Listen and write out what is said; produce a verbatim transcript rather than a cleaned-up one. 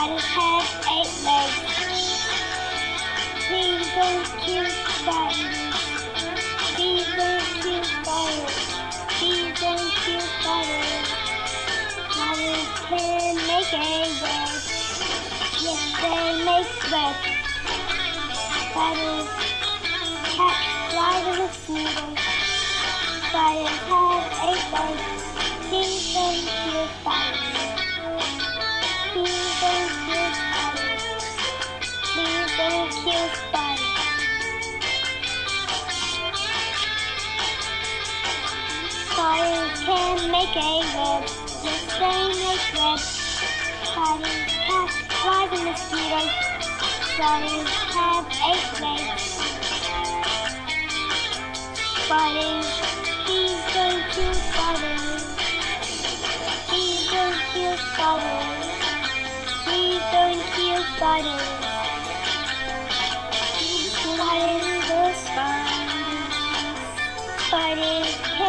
Spiders have eight legs. Please don't kill spiders. Please don't kill spiders. Please don't kill spiders. Spiders can make a web. Yes, they make web. Spiders catch flies and mosquitoes. Spiders have eight legs. Please don't kill spiders. Please don't kill spiders. Please don't kill spiders. Spiders can make a web. Yes, they make web. Spiders catch flies and mosquitoes. Spiders have eight legs. Spiders, please don't kill spiders. Please don't kill spiders. Please don't kill spiders. Spiders are spiders. Spiders